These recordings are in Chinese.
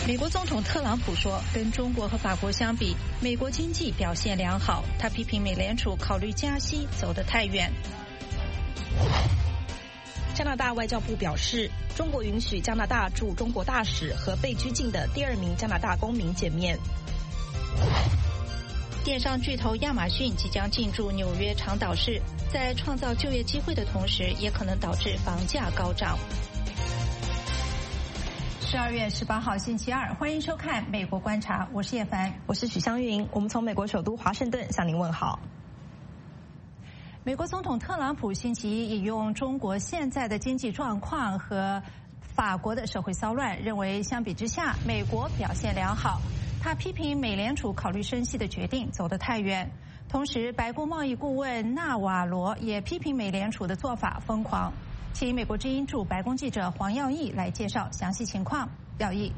美国总统特朗普说，跟中国和法国相比，美国经济表现良好。他批评美联储考虑加息走得太远。 加拿大外交部表示，中国允许加拿大驻中国大使和被拘禁的第2名加拿大公民见面。 电商巨头亚马逊即将进驻纽约长岛市，在创造就业机会的同时，也可能导致房价高涨。12月18号星期二，欢迎收看《美国观察》，我是叶凡， 我是许湘云，我们从美国首都华盛顿向您问好。 美国总统特朗普星期一引用中国现在的经济状况和法国的社会骚乱，认为相比之下，美国表现良好。他批评美联储考虑升息的决定走得太远。同时，白宫贸易顾问纳瓦罗也批评美联储的做法疯狂。请美国之音驻白宫记者黄耀义来介绍详细情况。耀义。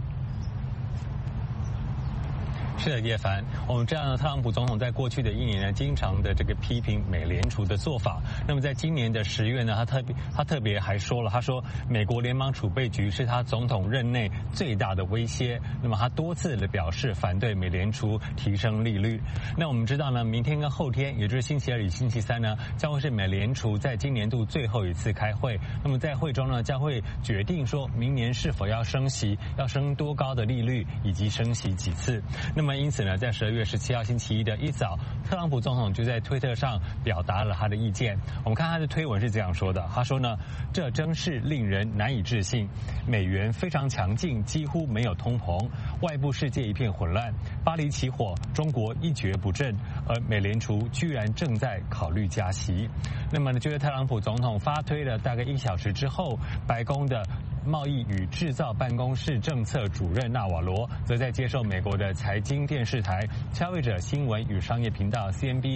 是的，叶凡，我们知道特朗普总统在过去的1年呢，经常的这个批评美联储的做法。那么在今年的10月呢，他特别还说了，他说美国联邦储备局是他总统任内最大的威胁。那么他多次的表示反对美联储提升利率。那我们知道呢，明天跟后天，也就是星期2与星期3呢，将会是美联储在今年度最后一次开会。那么在会中呢，将会决定说明年是否要升息，要升多高的利率，以及升息几次。那么因此呢，在12月17号星期一的一早，特朗普总统就在推特上表达了他的意见。我们看他的推文是这样说的，他说呢，这真是令人难以置信，美元非常强劲，几乎没有通膨，外部世界一片混乱，巴黎起火，中国一蹶不振，而美联储居然正在考虑加息。那么呢，就在特朗普总统发推了大概1小时之后，白宫的贸易与制造办公室政策主任纳瓦罗则在接受美国的财经电视台消费者新闻与商业频道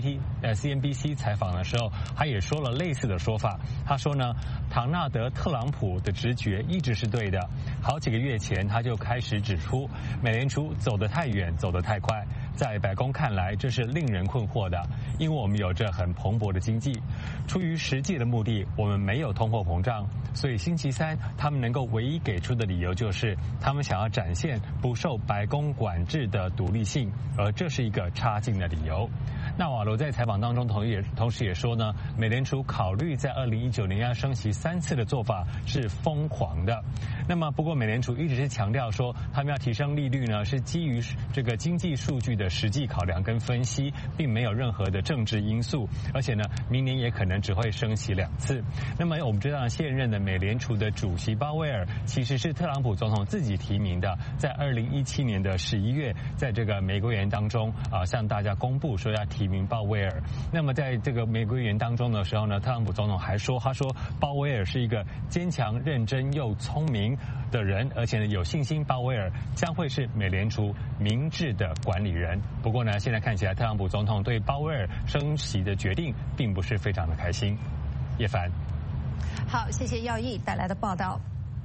CNBC 采访的时候，他也说了类似的说法。他说呢，唐纳德·特朗普的直觉一直是对的。好几个月前，他就开始指出，美联储走得太远，走得太快。在白宫看来，这是令人困惑的，因为我们有着很蓬勃的经济。出于实际的目的，我们没有通货膨胀，所以星期3他们能够唯一给出的理由就是他们想要展现不受白宫管制的独立性，而这是一个差劲的理由。纳瓦罗在采访当中同时也说呢，美联储考虑在2019年要升息3次的做法是疯狂的。那么不过美联储一直是强调说，他们要提升利率呢，是基于这个经济数据的实际考量跟分析，并没有任何的政治因素，而且呢，明年也可能只会升息2次。那么我们知道现任的美联储的主席鲍威尔其实是特朗普总统自己提名的，在2017年的11月，在这个玫瑰园当中向大家公布说要提名鲍威尔。那么在这个玫瑰园当中的时候呢，特朗普总统还说，他说鲍威尔是一个坚强、认真又聪明的人，而且呢有信心鲍威尔将会是美联储明智的管理人。不过呢，现在看起来特朗普总统对鲍威尔升息的决定并不是非常的开心。叶凡， 好，谢谢耀义带来的报道。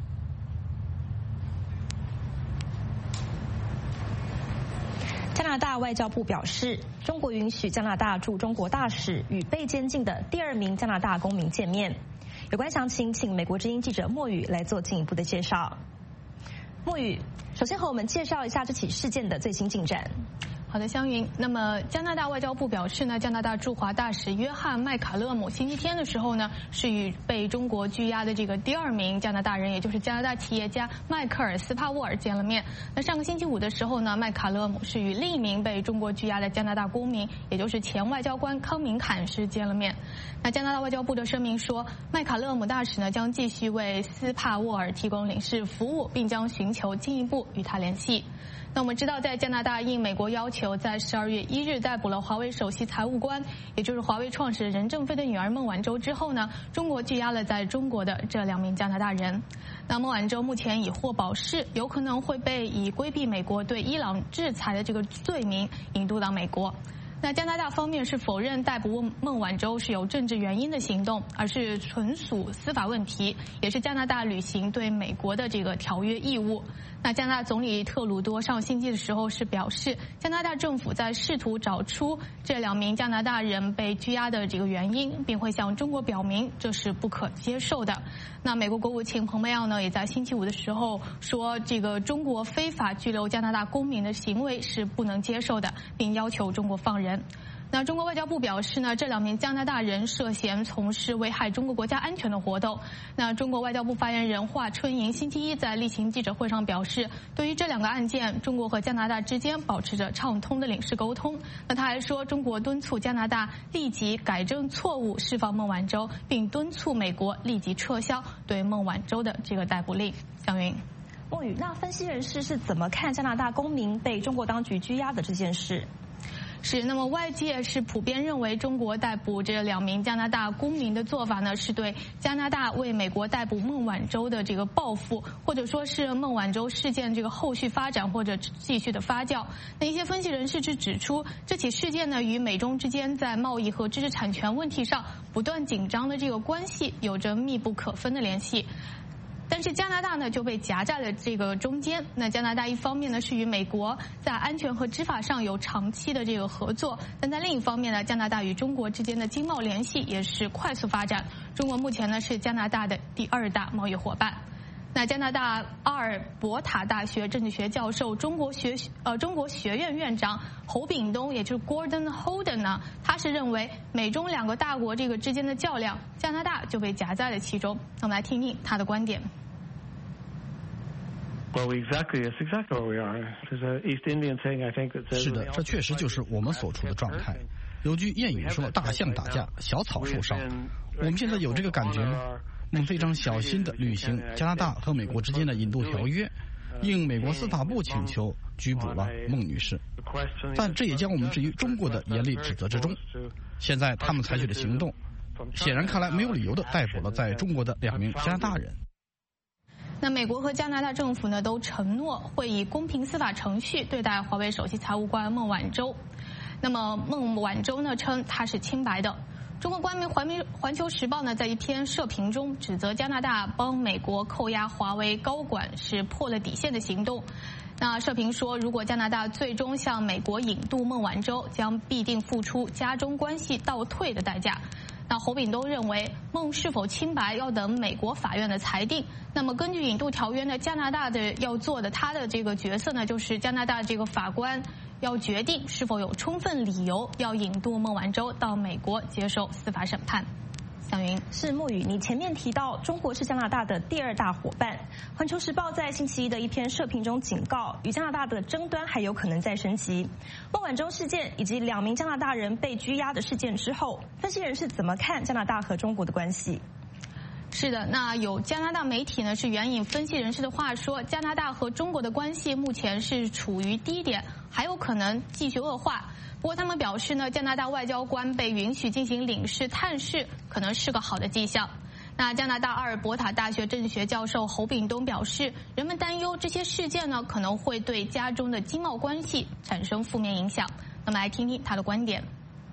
加拿大外交部表示，中国允许加拿大驻中国大使与被监禁的第2名加拿大公民见面。有关详情，请美国之音记者莫宇来做进一步的介绍。莫宇，首先和我们介绍一下这起事件的最新进展。 好的，湘云。那么加拿大外交部表示呢，加拿大驻华大使约翰麦卡勒姆星期天的时候呢，是与被中国拘押的这个第2名加拿大人，也就是加拿大企业家迈克尔·斯帕沃尔见了面。那上个星期5的时候呢，麦卡勒姆是与另一名被中国拘押的加拿大公民，也就是前外交官康明坎是见了面。那加拿大外交部的声明说，麦卡勒姆大使呢将继续为斯帕沃尔提供领事服务，并将寻求进一步与他联系。那我们知道，在加拿大应美国要求，在12月1日逮捕了华为首席财务官，也就是华为创始人任正非的女儿孟晚舟之后呢，中国拘押了在中国的这2名加拿大人。那孟晚舟目前已获保释，有可能会被以规避美国对伊朗制裁的这个罪名引渡到美国。 那加拿大方面是否认逮捕孟晚舟是有政治原因的行动，而是纯属司法问题，也是加拿大履行对美国的这个条约义务。那加拿大总理特鲁多上星期的时候是表示，加拿大政府在试图找出这2名加拿大人被拘押的这个原因，并会向中国表明这是不可接受的。那美国国务卿蓬佩奥呢，也在星期五的时候说，这个中国非法拘留加拿大公民的行为是不能接受的，并要求中国放人。那中国外交部表示呢，这2名加拿大人涉嫌从事危害中国国家安全的活动。那中国外交部发言人华春莹星期一在例行记者会上表示，对于这2个案件，中国和加拿大之间保持着畅通的领事沟通。那他还说，中国敦促加拿大立即改正错误，释放孟晚舟，并敦促美国立即撤销对孟晚舟的这个逮捕令。江云。 莫宇，那分析人士是怎么看加拿大公民被中国当局拘押的这件事？ 是，那么外界是普遍认为，中国逮捕这2名加拿大公民的做法呢，是对加拿大为美国逮捕孟晚舟的这个报复，或者说是孟晚舟事件这个后续发展或者继续的发酵。那一些分析人士是指出，这起事件呢，与美中之间在贸易和知识产权问题上不断紧张的这个关系有着密不可分的联系。但是加拿大呢就被夹在了这个中间。那加拿大一方面呢是与美国在安全和执法上有长期的这个合作，但在另一方面呢，加拿大与中国之间的经贸联系也是快速发展。中国目前呢是加拿大的第2大贸易伙伴。那加拿大阿尔伯塔大学政治学教授、中国学院院长侯炳东，也就是 Gordon Holden 呢，他是认为美中2个大国这个之间的较量，加拿大就被夹在了其中。那我们来听听他的观点。 是的，这确实就是我们所处的状态。有句谚语说，大象打架，小草受伤。我们现在有这个感觉吗？我们非常小心地履行加拿大和美国之间的引渡条约，应美国司法部请求拘捕了孟女士，但这也将我们置于中国的严厉指责之中。现在他们采取的行动，显然看来没有理由地逮捕了在中国的2名加拿大人。 那美国和加拿大政府呢都承诺会以公平司法程序对待华为首席财务官孟晚舟。那么孟晚舟呢称她是清白的。中国官媒环球时报呢在一篇社评中指责加拿大帮美国扣押华为高管是破了底线的行动。那社评说，如果加拿大最终向美国引渡孟晚舟，将必定付出加中关系倒退的代价。那侯炳东认为，孟是否清白要等美国法院的裁定。那么根据引渡条约呢，加拿大的要做的他的这个角色呢，就是加拿大这个法官要决定是否有充分理由要引渡孟晚舟到美国接受司法审判。小云， 是莫宇，你前面提到中国是加拿大的第2大伙伴。环球时报在星期一的一篇社评中警告，与加拿大的争端还有可能再升级。孟晚舟事件以及2名加拿大人被拘押的事件之后，分析人士怎么看加拿大和中国的关系？ 是的，那有加拿大媒体呢是援引分析人士的话说，加拿大和中国的关系目前是处于低点，还有可能继续恶化。不过他们表示呢，加拿大外交官被允许进行领事探视，可能是个好的迹象。那加拿大阿尔伯塔大学政治学教授侯炳东表示，人们担忧这些事件呢可能会对加中的经贸关系产生负面影响。那么来听听他的观点。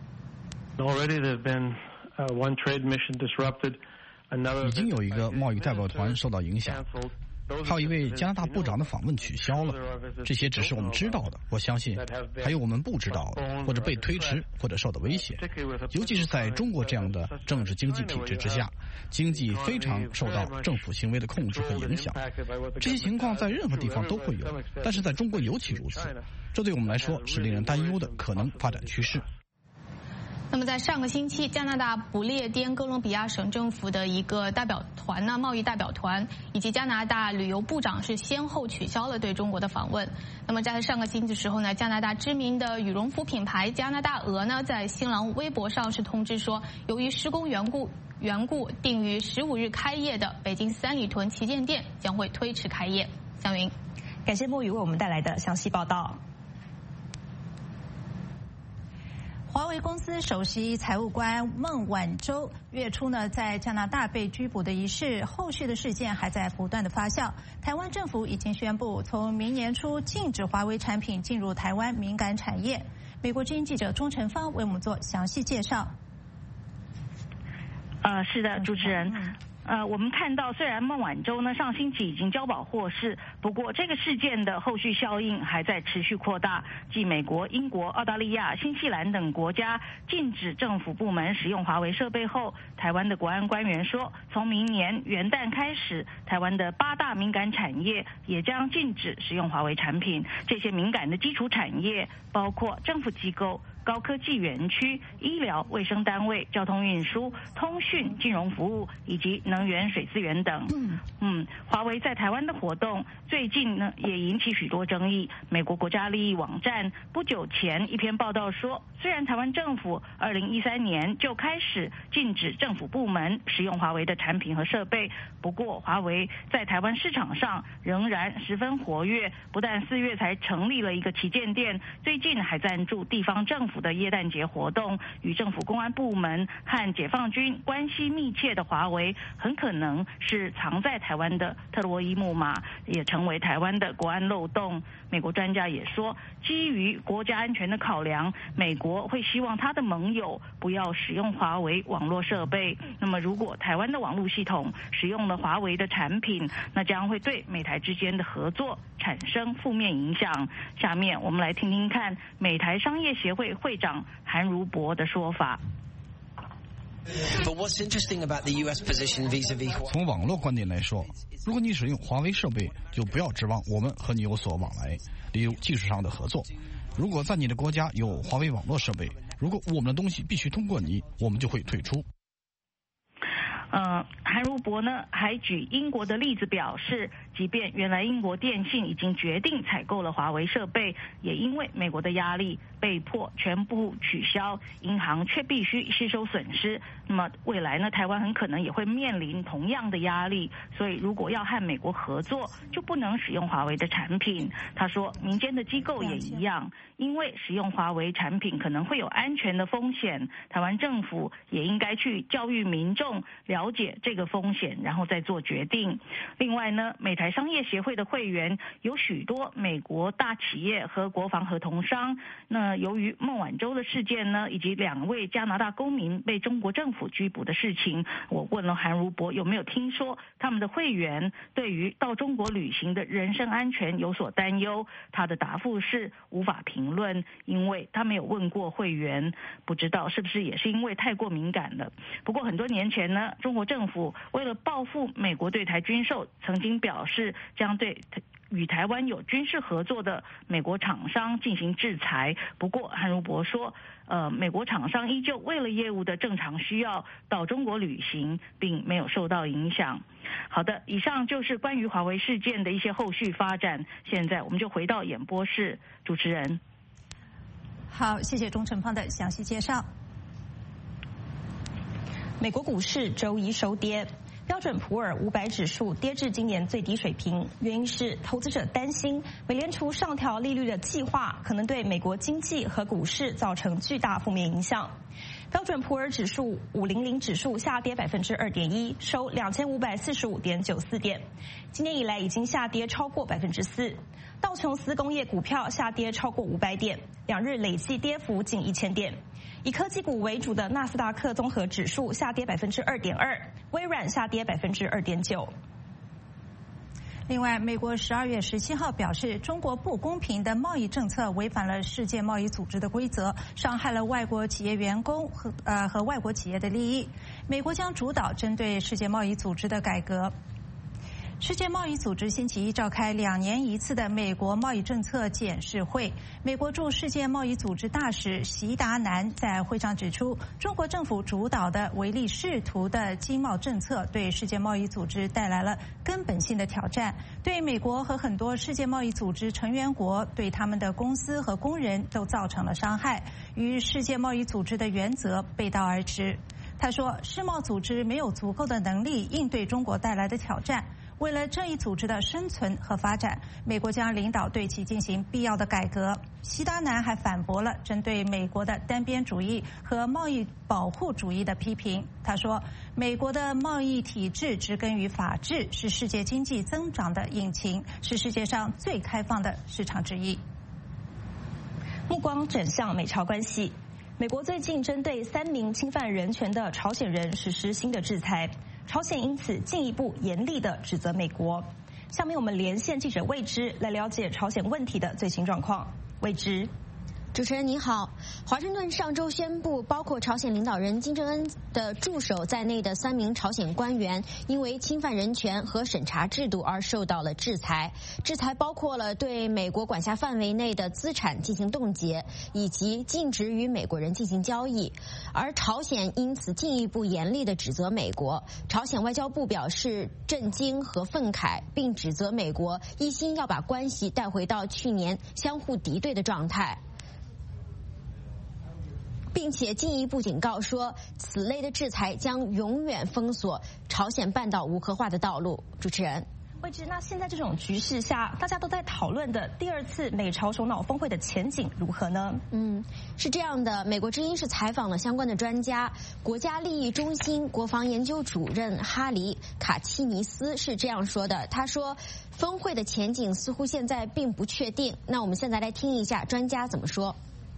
已经有一个贸易代表团受到影响，还有一位加拿大部长的访问取消了。这些只是我们知道的，我相信还有我们不知道的，或者被推迟，或者受到威胁。尤其是在中国这样的政治经济体制之下，经济非常受到政府行为的控制和影响。这些情况在任何地方都会有，但是在中国尤其如此。这对我们来说是令人担忧的可能发展趋势。 那么在上个星期，加拿大不列颠哥伦比亚省政府的一个代表团呢，贸易代表团以及加拿大旅游部长是先后取消了对中国的访问。那么在上个星期的时候呢，加拿大知名的羽绒服品牌加拿大鹅呢，在新浪微博上是通知说，由于施工缘故，定于15日开业的北京三里屯旗舰店将会推迟开业。江云， 感谢莫宇为我们带来的详细报道。 华为公司首席财务官孟晚舟月初呢在加拿大被拘捕的一事，后续的事件还在不断的发酵。台湾政府已经宣布，从明年初禁止华为产品进入台湾敏感产业。 美国之音记者钟成芳为我们做详细介绍。 是的，主持人。我们看到，虽然孟晚舟呢上星期已经交保获释，不过这个事件的后续效应还在持续扩大。继美国、英国、澳大利亚、新西兰等国家禁止政府部门使用华为设备后，台湾的国安官员说，从明年元旦开始，台湾的8大敏感产业也将禁止使用华为产品。这些敏感的基础产业包括政府机构、高科技园区、医疗卫生单位、交通运输、通讯、金融服务以及能源水资源等。华为在台湾的活动最近呢也引起许多争议。美国国家利益网站不久前一篇报道说，虽然台湾政府2013年就开始禁止政府部门使用华为的产品和设备，不过华为在台湾市场上仍然十分活跃，不但4月才成立了一个旗舰店，最近还赞助地方政府的耶诞节活动。与政府公安部门和解放军关系密切的华为，很可能是藏在台湾的特洛伊木马，也成为台湾的国安漏洞。美国专家也说，基于国家安全的考量，美国会希望他的盟友不要使用华为网络设备。那么如果台湾的网络系统使用了华为的产品，那将会对美台之间的合作产生负面影响。下面我们来听听看美台商业协会会长韩如博的说法。 从网络观点来说，如果你使用华为设备，就不要指望我们和你有所往来，例如技术上的合作。如果在你的国家有华为网络设备，如果我们的东西必须通过你，我们就会退出。 韩如博呢还举英国的例子表示，即便原来英国电信已经决定采购了华为设备，也因为美国的压力被迫全部取消，银行却必须吸收损失。那么未来呢，台湾很可能也会面临同样的压力，所以如果要和美国合作，就不能使用华为的产品。他说，民间的机构也一样，因为使用华为产品可能会有安全的风险，台湾政府也应该去教育民众了解这个风险，然后再做决定。另外呢，美台商业协会的会员有许多美国大企业和国防合同商。那由于孟晚舟的事件呢，以及2位加拿大公民被中国政府拘捕的事情，我问了韩如博有没有听说他们的会员对于到中国旅行的人身安全有所担忧。他的答复是无法评论，因为他没有问过会员，不知道是不是也是因为太过敏感了。不过很多年前呢，中国政府为了报复美国对台军售，曾经表示将对与台湾有军事合作的美国厂商进行制裁。不过韩如博说，美国厂商依旧为了业务的正常需要到中国旅行，并没有受到影响。好的，以上就是关于华为事件的一些后续发展。现在我们就回到演播室，主持人。 好，谢谢钟成芳的详细介绍。 美国股市周一收跌，标准普尔500指数跌至今年最低水平，原因是投资者担心美联储上调利率的计划可能对美国经济和股市造成巨大负面影响。标准普尔指数500指数下跌2.1%，收2545.94点，今年以来已经下跌超过4%。道琼斯工业股票下跌超过500点，2日累计跌幅近1000点。以科技股为主的纳斯达克综合指数下跌2.2%，微软下跌2.9%。 另外，美国12月17号表示，中国不公平的贸易政策违反了世界贸易组织的规则，伤害了外国企业员工和外国企业的利益。美国将主导针对世界贸易组织的改革。世界贸易组织星期一召开2年一次的美国贸易政策检视会。美国驻世界贸易组织大使席达南在会上指出，中国政府主导的唯利是图的经贸政策对世界贸易组织带来了根本性的挑战，对美国和很多世界贸易组织成员国，对他们的公司和工人都造成了伤害，与世界贸易组织的原则背道而驰。他说，世贸组织没有足够的能力应对中国带来的挑战。为了这一组织的生存和发展，美国将领导对其进行必要的改革。席达南还反驳了针对美国的单边主义和贸易保护主义的批评。他说，美国的贸易体制植根于法治，是世界经济增长的引擎，是世界上最开放的市场之一。 目光转向美朝关系。美国最近针对3名侵犯人权的朝鲜人实施新的制裁，朝鲜因此进一步严厉地指责美国。下面我们连线记者魏之来了解朝鲜问题的最新状况。魏之。 主持人您好，华盛顿上周宣布，包括朝鲜领导人金正恩的助手在内的3名朝鲜官员因为侵犯人权和审查制度而受到了制裁。制裁包括了对美国管辖范围内的资产进行冻结，以及禁止与美国人进行交易。而朝鲜因此进一步严厉地指责美国。朝鲜外交部表示震惊和愤慨，并指责美国一心要把关系带回到去年相互敌对的状态，并且进一步警告说，此类的制裁将永远封锁朝鲜半岛无核化的道路。主持人。 魏之，那现在这种局势下，大家都在讨论的第2次美朝首脑峰会的前景如何呢？ 是这样的，美国之音是采访了相关的专家，国家利益中心国防研究主任哈里卡奇尼斯是这样说的。他说，峰会的前景似乎现在并不确定。那我们现在来听一下专家怎么说。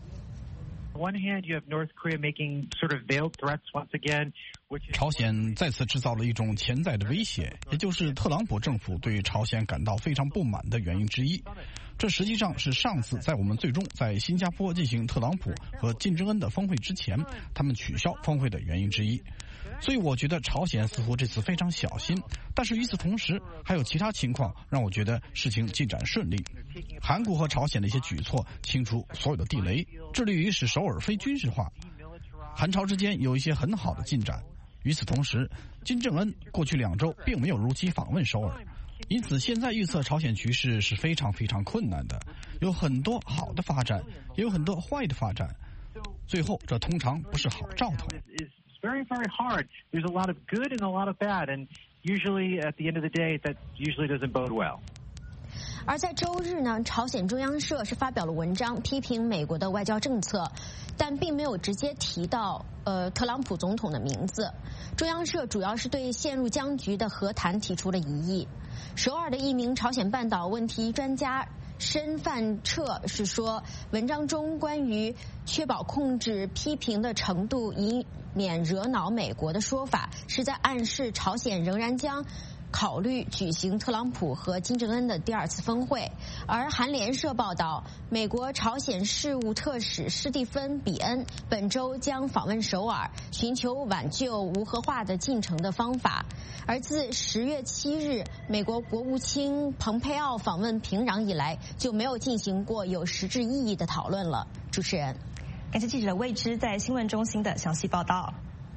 One hand, you have North Korea making sort of veiled threats once again. 朝鲜再次制造了一种潜在的威胁，也就是特朗普政府对朝鲜感到非常不满的原因之一。这实际上是上次在我们最终在新加坡进行特朗普和金正恩的峰会之前，他们取消峰会的原因之一。所以我觉得朝鲜似乎这次非常小心，但是与此同时还有其他情况让我觉得事情进展顺利。韩国和朝鲜的一些举措清除所有的地雷，致力于使首尔非军事化。韩朝之间有一些很好的进展。与此同时，金正恩过去2周并没有如期访问首尔，因此现在预测朝鲜局势是非常非常困难的，有很多好的发展，也有很多坏的发展，最后这通常不是好兆头。 Very, very hard. There's a lot of good and a lot of bad, and usually at the end of the day, that usually doesn't bode well. 而在周日呢，朝鲜中央社是发表了文章批评美国的外交政策，但并没有直接提到特朗普总统的名字。中央社主要是对陷入僵局的和谈提出了疑义。首尔的一名朝鲜半岛问题专家申范彻是说，文章中关于确保控制批评的程度以免惹恼美国的说法，是在暗示朝鲜仍然将考虑举行特朗普和金正恩的第2次峰会。而韩联社报道，美国朝鲜事务特使施蒂芬·比恩本周将访问首尔，寻求挽救无核化的进程的方法。而自10月7日美国国务卿蓬佩奥访问平壤以来，就没有进行过有实质意义的讨论了。主持人。 感谢记者魏之在新闻中心的详细报道。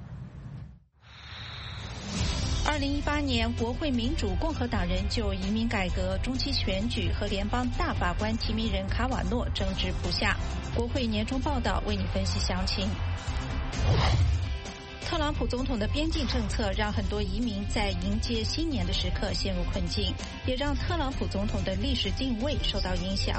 2018年，国会民主共和党人就移民改革、中期选举和联邦大法官提名人卡瓦诺争执不下。国会年终报道为你分析详情。特朗普总统的边境政策让很多移民在迎接新年的时刻陷入困境，也让特朗普总统的历史定位受到影响。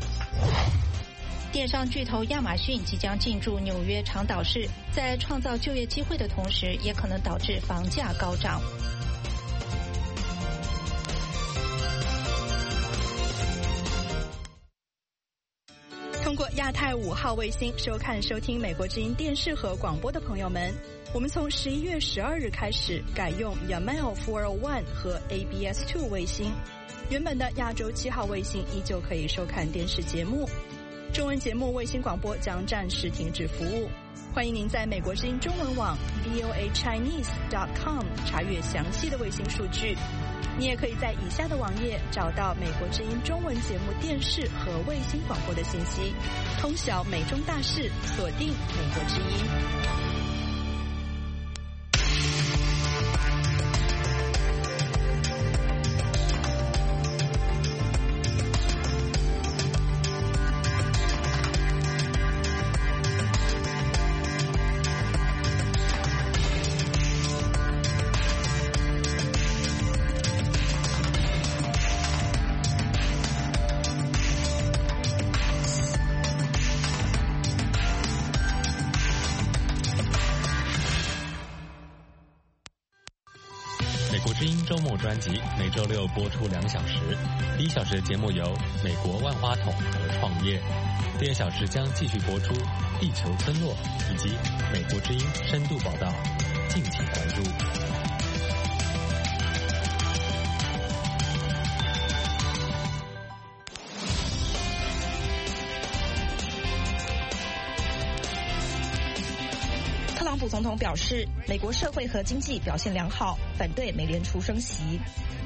电商巨头亚马逊即将进驻纽约长岛市，在创造就业机会的同时，也可能导致房价高涨。 通过亚太5号卫星收看收听美国之音电视和广播的朋友们，我们从11月12日开始改用 Yamel 401和 ABS2 卫星，原本的亚洲7号卫星依旧可以收看电视节目。中文节目卫星广播将暂时停止服务，欢迎您在美国之音中文网 voachinese.com 查阅详细的卫星数据。你也可以在以下的网页找到美国之音中文节目电视和卫星广播的信息，通晓美中大事，锁定美国之音。 周末专辑每周六播出2小时，第1小时的节目由美国万花筒和创业。 第2小时将继续播出地球村落以及美国之音深度报道，敬请关注。 特朗普总统表示，美国社会和经济表现良好，反对美联储升息。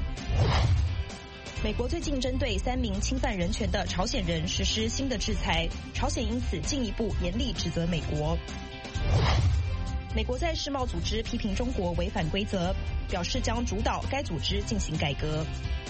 美国最近针对3名侵犯人权的朝鲜人实施新的制裁，朝鲜因此进一步严厉指责美国。美国在世贸组织批评中国违反规则，表示将主导该组织进行改革。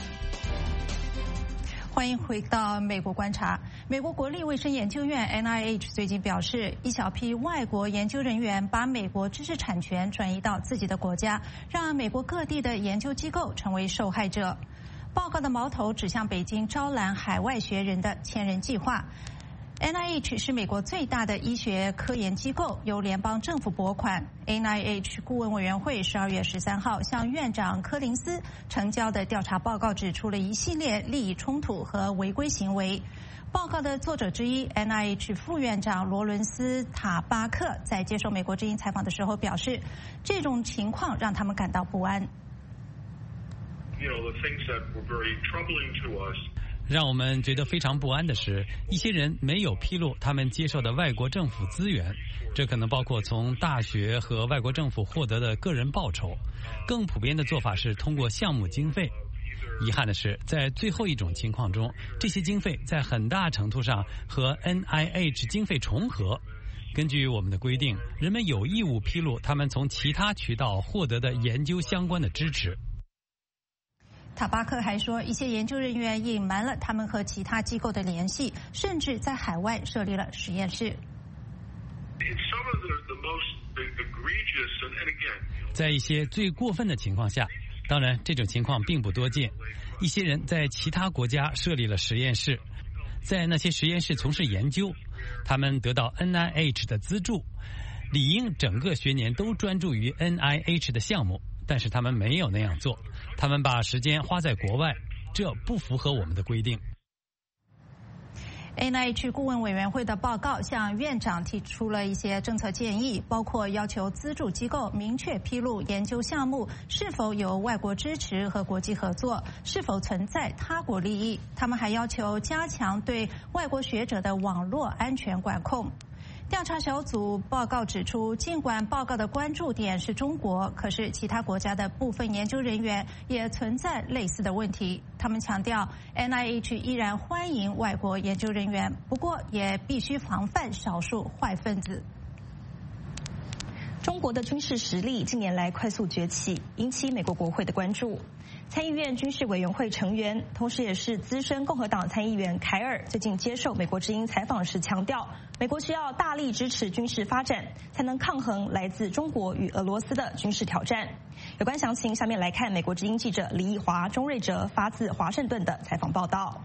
欢迎回到美国观察。美国国立卫生研究院 NIH 最近表示，一小批外国研究人员把美国知识产权转移到自己的国家，让美国各地的研究机构成为受害者。报告的矛头指向北京招揽海外学人的千人计划。NIH 是美国最大的医学科研机构，由联邦政府拨款。NIH 顾问委员会12月13号向院长柯林斯呈交的调查报告指出了一系列利益冲突和违规行为。报告的作者之一 NIH 副院长罗伦斯塔巴克在接受美国之音采访的时候表示，这种情况让他们感到不安。 让我们觉得非常不安的是，一些人没有披露他们接受的外国政府资源，这可能包括从大学和外国政府获得的个人报酬。更普遍的做法是通过项目经费。遗憾的是，在最后一种情况中，这些经费在很大程度上和 NIH 经费重合。根据我们的规定，人们有义务披露他们从其他渠道获得的研究相关的支持。 塔巴克还说，一些研究人员隐瞒了他们和其他机构的联系，甚至在海外设立了实验室。 在一些最过分的情况下，当然这种情况并不多见，一些人在其他国家设立了实验室，在那些实验室从事研究，他们得到 NIH 的资助，理应整个学年都专注于 NIH 的项目，但是他们没有那样做，他们把时间花在国外，这不符合我们的规定。 NIH 顾问委员会的报告向院长提出了一些政策建议，包括要求资助机构明确披露研究项目是否有外国支持和国际合作，是否存在他国利益。他们还要求加强对外国学者的网络安全管控。调查小组报告指出，尽管报告的关注点是中国，可是其他国家的部分研究人员也存在类似的问题。他们强调 NIH 依然欢迎外国研究人员，不过也必须防范少数坏分子。 中国的军事实力近年来快速崛起，引起美国国会的关注。参议院军事委员会成员，同时也是资深共和党参议员凯尔最近接受美国之音采访时强调，美国需要大力支持军事发展，才能抗衡来自中国与俄罗斯的军事挑战。有关详情，下面来看美国之音记者李义华、钟瑞哲发自华盛顿的采访报道。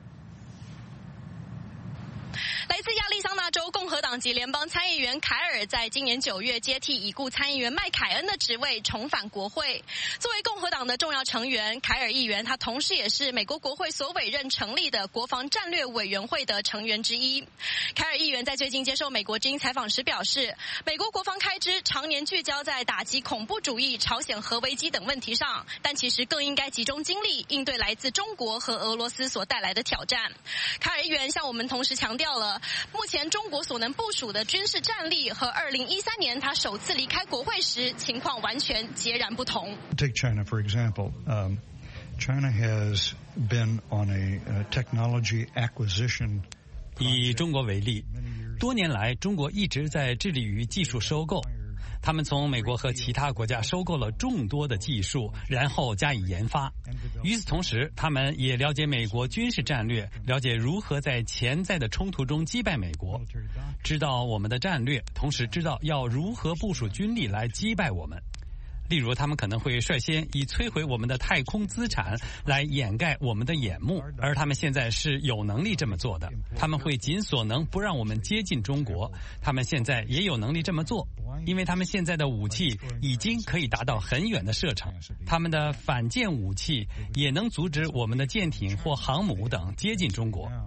来自亚利桑那州共和党籍联邦参议员凯尔在今年9月接替已故参议员麦凯恩的职位，重返国会。作为共和党的重要成员，凯尔议员他同时也是美国国会所委任成立的国防战略委员会的成员之一。凯尔议员在最近接受美国之音采访时表示，美国国防开支常年聚焦在打击恐怖主义、朝鲜核危机等问题上，但其实更应该集中精力应对来自中国和俄罗斯所带来的挑战。凯尔议员向我们同时强调了目前中国所能部署的军事战力和2013年他首次离开国会时情况完全截然不同。 Take China for example. China has been on a technology acquisition. 以中国为例，多年来中国一直在致力于技术收购。他们从美国和其他国家收购了众多的技术，然后加以研发。与此同时，他们也了解美国军事战略，了解如何在潜在的冲突中击败美国，知道我们的战略，同时知道要如何部署军力来击败我们。例如，他们可能会率先以摧毁我们的太空资产来掩盖我们的眼目，而他们现在是有能力这么做的。他们会尽所能不让我们接近中国，他们现在也有能力这么做，因为他们现在的武器已经可以达到很远的射程，他们的反舰武器也能阻止我们的舰艇或航母等接近中国。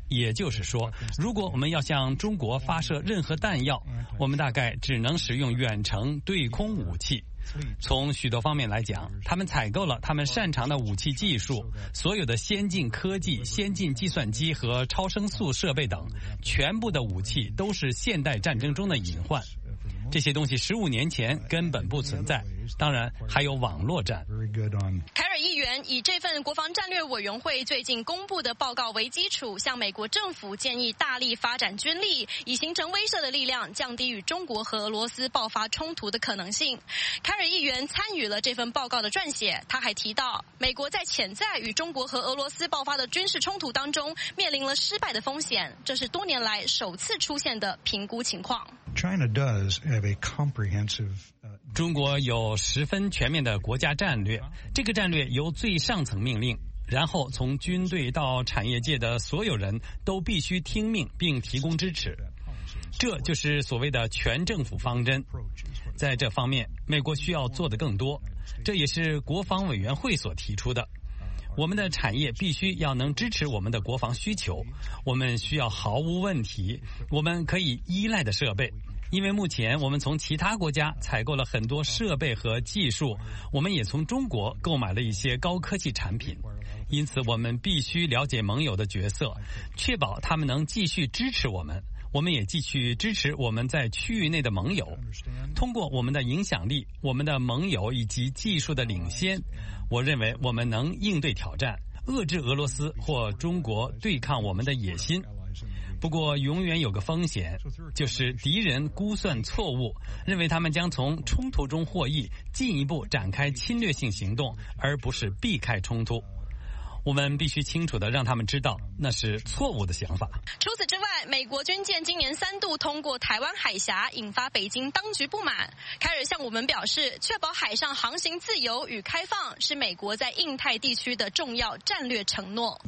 也就是说，如果我们要向中国发射任何弹药，我们大概只能使用远程对空武器。从许多方面来讲，他们采购了他们擅长的武器技术，所有的先进科技、先进计算机和超声速设备等，全部的武器都是现代战争中的隐患。这些东西15年前根本不存在，当然还有网络战。 凯尔议员以这份国防战略委员会最近公布的报告为基础，向美国政府建议大力发展军力，以形成威慑的力量，降低与中国和俄罗斯爆发冲突的可能性。凯尔议员参与了这份报告的撰写，他还提到，美国在潜在与中国和俄罗斯爆发的军事冲突当中面临了失败的风险，这是多年来首次出现的评估情况。 China does have a comprehensive. 中国有十分全面的国家战略，这个战略由最上层命令，然后从军队到产业界的所有人都必须听命并提供支持，这就是所谓的全政府方针。在这方面，美国需要做得更多，这也是国防委员会所提出的。我们的产业必须要能支持我们的国防需求，我们需要毫无问题我们可以依赖的设备，因为目前我们从其他国家采购了很多设备和技术，我们也从中国购买了一些高科技产品，因此我们必须了解盟友的角色，确保他们能继续支持我们，我们也继续支持我们在区域内的盟友。通过我们的影响力、我们的盟友以及技术的领先，我认为我们能应对挑战，遏制俄罗斯或中国对抗我们的野心。不过永远有个风险，就是敌人估算错误，认为他们将从冲突中获益，进一步展开侵略性行动，而不是避开冲突。我们必须清楚地让他们知道，那是错误的想法。 除此之外，美国军舰今年3度通过台湾海峡，引发北京当局不满。凯尔向我们表示，确保海上航行自由与开放是美国在印太地区的重要战略承诺。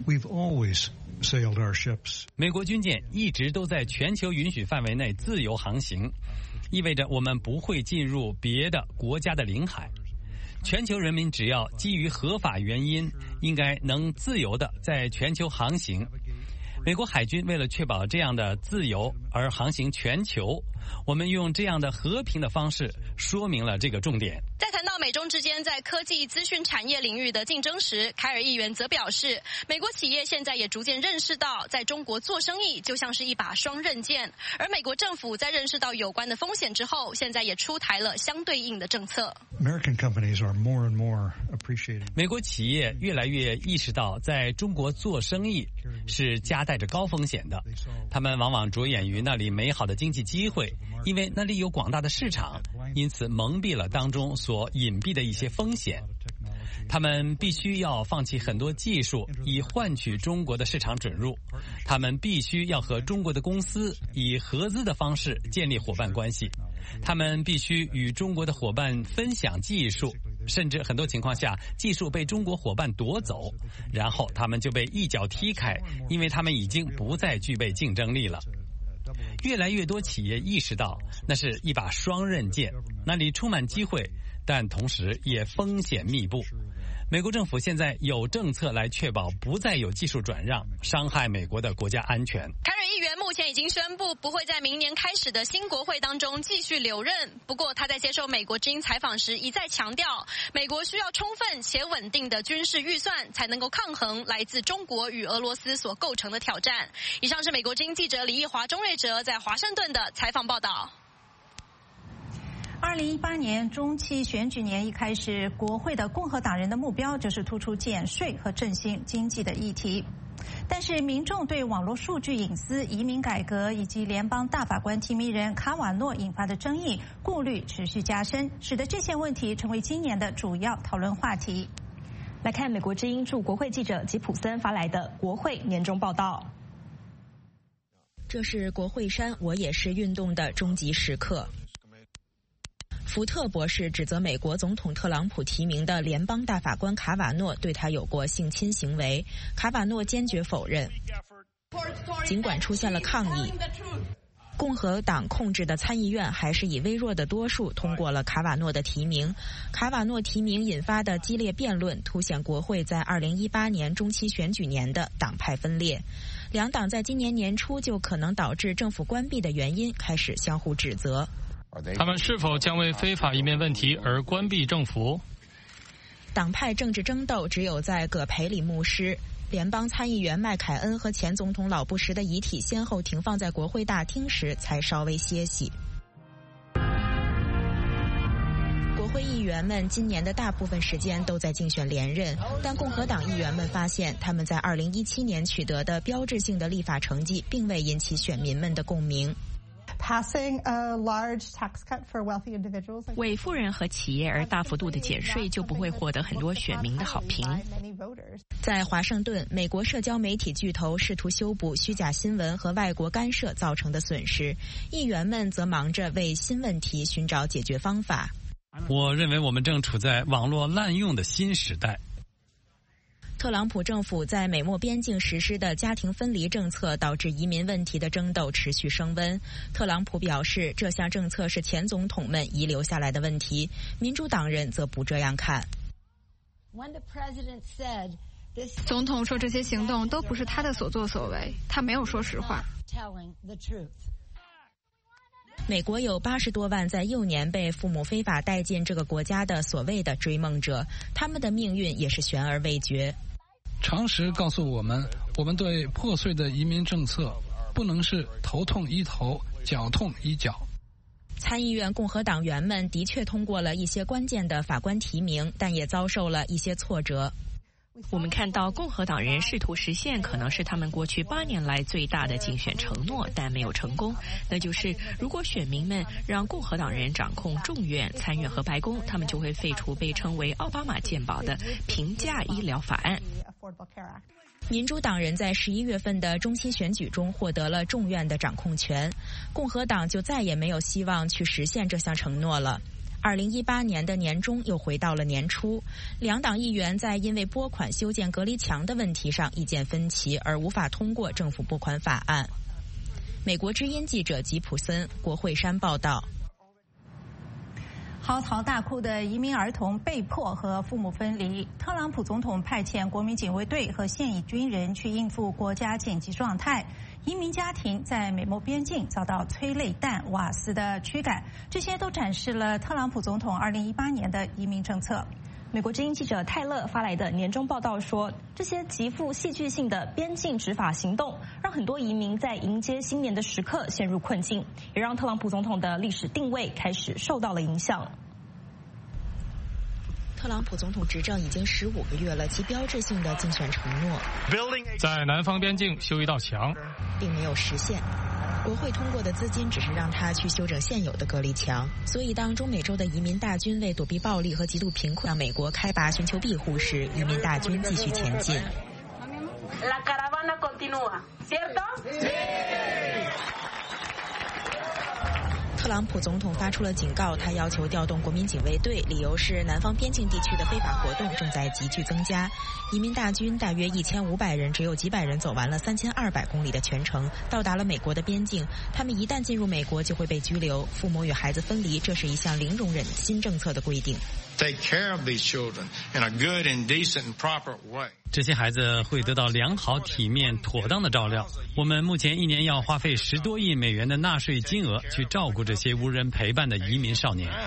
美国军舰一直都在全球允许范围内自由航行，意味着我们不会进入别的国家的领海。全球人民只要基于合法原因，应该能自由地在全球航行。美国海军为了确保这样的自由而航行全球，我们用这样的和平的方式说明了这个重点。 在谈到美中之间在科技资讯产业领域的竞争时，凯尔议员则表示，美国企业现在也逐渐认识到，在中国做生意就像是一把双刃剑，而美国政府在认识到有关的风险之后，现在也出台了相对应的政策。 美国企业越来越意识到，在中国做生意是夹带着高风险的，他们往往着眼于那里美好的经济机会，因为那里有广大的市场，因此蒙蔽了当中所隐蔽的一些风险。他们必须要放弃很多技术，以换取中国的市场准入。他们必须要和中国的公司以合资的方式建立伙伴关系。他们必须与中国的伙伴分享技术，甚至很多情况下，技术被中国伙伴夺走，然后他们就被一脚踢开，因为他们已经不再具备竞争力了。越来越多企业意识到，那是一把双刃剑，那里充满机会，但同时也风险密布。美国政府现在有政策来确保不再有技术转让，伤害美国的国家安全。 凯尔议员目前已经宣布不会在明年开始的新国会当中继续留任。不过他在接受美国之音采访时一再强调，美国需要充分且稳定的军事预算，才能够抗衡来自中国与俄罗斯所构成的挑战。以上是美国之音记者李义华、钟瑞哲在华盛顿的采访报道。 2018年中期选举年一开始，国会的共和党人的目标就是突出减税和振兴经济的议题。但是民众对网络数据隐私、移民改革以及联邦大法官提名人卡瓦诺引发的争议顾虑持续加深，使得这些问题成为今年的主要讨论话题。 来看美国之音驻国会记者吉普森发来的国会年终报道。 这是国会山我也是运动的终极时刻。福特博士指责美国总统特朗普提名的联邦大法官卡瓦诺对他有过性侵行为，卡瓦诺坚决否认。尽管出现了抗议， 共和党控制的参议院还是以微弱的多数通过了卡瓦诺的提名。卡瓦诺提名引发的激烈辩论凸显国会在2018年中期选举年的党派分裂。两党在今年年初就可能导致政府关闭的原因开始相互指责。 他们是否将为非法移民问题而关闭政府？ 党派政治争斗只有在葛培里牧师、联邦参议员麦凯恩和前总统老布什的遗体先后停放在国会大厅时才稍微歇息。国会议员们今年的大部分时间都在竞选连任，但共和党议员们发现他们在2017年取得的标志性的立法成绩并未引起选民们的共鸣。 为富人和企业而大幅度的减税就不会获得很多选民的好评。 在华盛顿，美国社交媒体巨头试图修补虚假新闻和外国干涉造成的损失，议员们则忙着为新问题寻找解决方法。 我认为我们正处在网络滥用的新时代。 特朗普政府在美墨边境实施的家庭分离政策导致移民问题的争斗持续升温。特朗普表示，这项政策是前总统们遗留下来的问题，民主党人则不这样看。 总统说这些行动都不是他的所作所为，他没有说实话。 美国有80多万在幼年被父母非法带进这个国家的所谓的追梦者，他们的命运也是悬而未决。 常识告诉我们，我们对破碎的移民政策不能是头痛医头，脚痛医脚。 参议院共和党员们的确通过了一些关键的法官提名，但也遭受了一些挫折。 我们看到共和党人试图实现可能是他们过去8年来最大的竞选承诺，但没有成功。那就是如果选民们让共和党人掌控众院、参院和白宫，他们就会废除被称为奥巴马健保的平价医疗法案。 民主党人在11月份的中期选举中获得了众院的掌控权，共和党就再也没有希望去实现这项承诺了。2018年的年中又回到了年初，两党议员在因为拨款修建隔离墙的问题上意见分歧，而无法通过政府拨款法案。美国之音记者吉普森，国会山报道。 嚎啕大哭的移民儿童被迫和父母分离。特朗普总统派遣国民警卫队和现役军人去应付国家紧急状态。移民家庭在美墨边境遭到催泪弹、瓦斯的驱赶，这些都展示了特朗普总统2018年的移民政策。 美国之音记者泰勒发来的年终报道说，这些极富戏剧性的边境执法行动，让很多移民在迎接新年的时刻陷入困境，也让特朗普总统的历史定位开始受到了影响。 特朗普总统执政已经15个月了，其标志性的竞选承诺在南方边境修一道墙并没有实现。国会通过的资金只是让他去修整现有的隔离墙，所以当中美洲的移民大军为躲避暴力和极度贫困向美国开拔寻求庇护时，移民大军继续前进。特朗普总统发出了警告，他要求调动国民警卫队，理由是南方边境地区的非法活动正在急剧增加。移民大军大约1500人，只有几百人走完了3200公里的全程，到达了美国的边境。他们一旦进入美国就会被拘留，父母与孩子分离，这是一项零容忍新政策的规定。 Take care of these children in a good and decent and proper way. 这些孩子会得到良好、体面、妥当的照料。我们目前1年要花费10多亿美元的纳税金额去照顾这些无人陪伴的移民少年。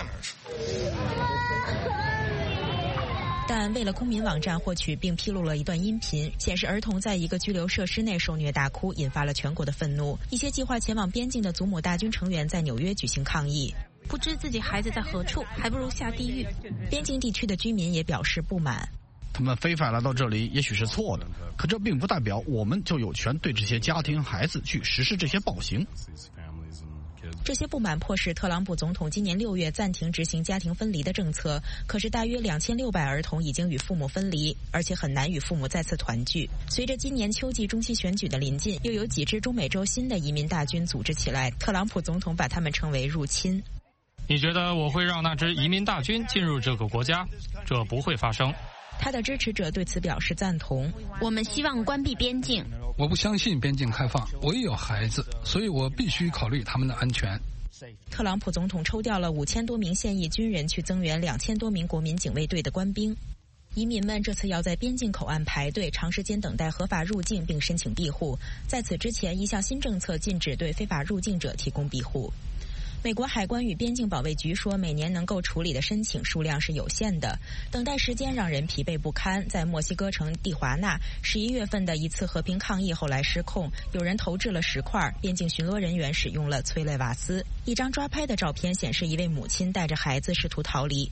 但为了公民网站获取并披露了一段音频，显示儿童在一个拘留设施内受虐大哭，引发了全国的愤怒。一些计划前往边境的祖母大军成员在纽约举行抗议。 不知自己孩子在何处，还不如下地狱。 边境地区的居民也表示不满。 他们非法来到这里也许是错的，可这并不代表我们就有权对这些家庭孩子去实施这些暴行。 这些不满迫使特朗普总统今年6月暂停执行家庭分离的政策，可是大约2600儿童已经与父母分离，而且很难与父母再次团聚。随着今年秋季中期选举的临近，又有几支中美洲新的移民大军组织起来，特朗普总统把他们称为入侵。 你觉得我会让那支移民大军进入这个国家？这不会发生。 他的支持者对此表示赞同。 我们希望关闭边境。 我不相信边境开放，我也有孩子，所以我必须考虑他们的安全。 特朗普总统抽调了5000多名现役军人去增援2000多名国民警卫队的官兵。移民们这次要在边境口岸排队，长时间等待合法入境并申请庇护。在此之前，一项新政策禁止对非法入境者提供庇护。美国海关与边境保卫局说，每年能够处理的申请数量是有限的，等待时间让人疲惫不堪。在墨西哥城蒂华纳，11月份的一次和平抗议后来失控，有人投掷了石块，边境巡逻人员使用了催泪瓦斯。一张抓拍的照片显示一位母亲带着孩子试图逃离。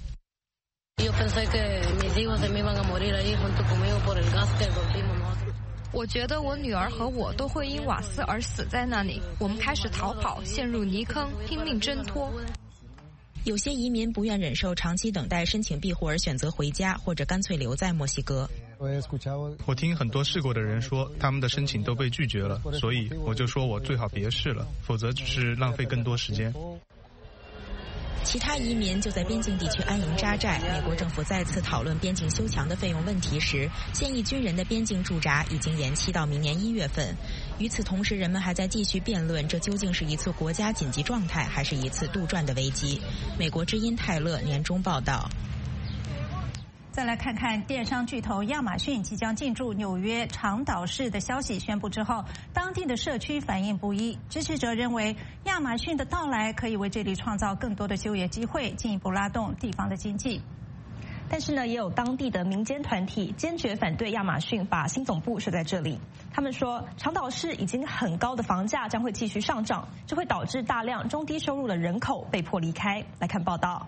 我觉得我女儿和我都会因瓦斯而死在那里。我们开始逃跑，陷入泥坑，拼命挣脱。 有些移民不愿忍受长期等待申请庇护而选择回家，或者干脆留在墨西哥。 我听很多试过的人说，他们的申请都被拒绝了，所以我就说我最好别试了，否则只是浪费更多时间。 其他移民就在边境地区安营扎寨。美国政府再次讨论边境修墙的费用问题时，现役军人的边境驻扎已经延期到明年1月份。与此同时，人们还在继续辩论，这究竟是一次国家紧急状态，还是一次杜撰的危机。美国之音泰勒年中报道。 再来看看电商巨头亚马逊即将进驻纽约长岛市的消息宣布之后，当地的社区反应不一。支持者认为亚马逊的到来可以为这里创造更多的就业机会，进一步拉动地方的经济。 但是呢，也有当地的民间团体坚决反对亚马逊把新总部设在这里。他们说，长岛市已经很高的房价将会继续上涨，这会导致大量中低收入的人口被迫离开。来看报道。